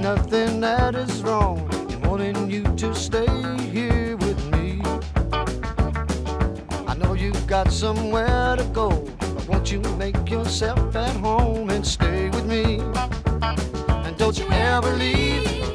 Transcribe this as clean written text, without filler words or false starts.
nothing that is wrong in wanting you to stay here with me. I know you've got somewhere to go, but won't you make yourself at home and stay with me? And don't you ever leave.